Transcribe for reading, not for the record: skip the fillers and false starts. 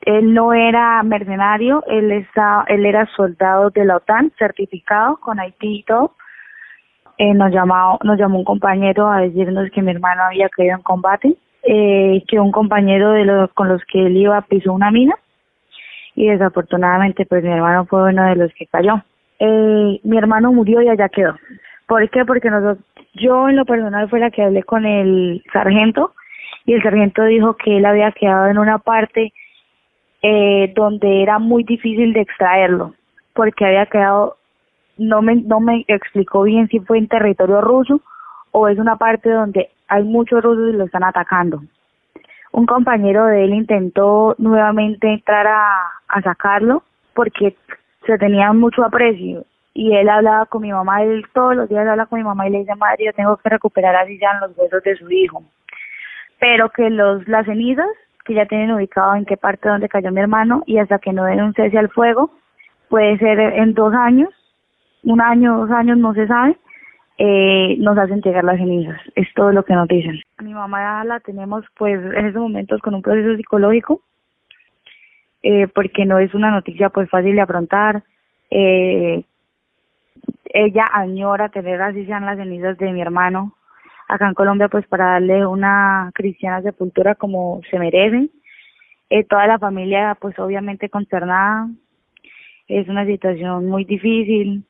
Él no era mercenario, él era soldado de la OTAN, certificado con Haití y todo. Nos llamó un compañero a decirnos que mi hermano había caído en combate, que un compañero con los que él iba pisó una mina y desafortunadamente pues mi hermano fue uno de los que cayó. Mi hermano murió y allá quedó. ¿Por qué? Porque yo en lo personal fue la que hablé con el sargento y el sargento dijo que él había quedado en una parte donde era muy difícil de extraerlo, porque había quedado, no me explicó bien si fue en territorio ruso o es una parte donde hay muchos rusos y lo están atacando. Un compañero de él intentó nuevamente entrar a sacarlo porque se tenían mucho aprecio y él hablaba con mi mamá, él todos los días habla con mi mamá y le dice: madre, yo tengo que recuperar así ya los huesos de su hijo, pero que las cenizas que ya tienen ubicado en qué parte donde cayó mi hermano y hasta que no den un cese al fuego, puede ser en 2 años, 1 año, 2 años, no se sabe, nos hacen llegar las cenizas. Es todo lo que nos dicen. A mi mamá la tenemos pues en estos momentos con un proceso psicológico, porque no es una noticia pues fácil de afrontar. Ella añora tener así sean las cenizas de mi hermano acá en Colombia, pues para darle una cristiana sepultura como se merecen. Toda la familia pues obviamente consternada, es una situación muy difícil.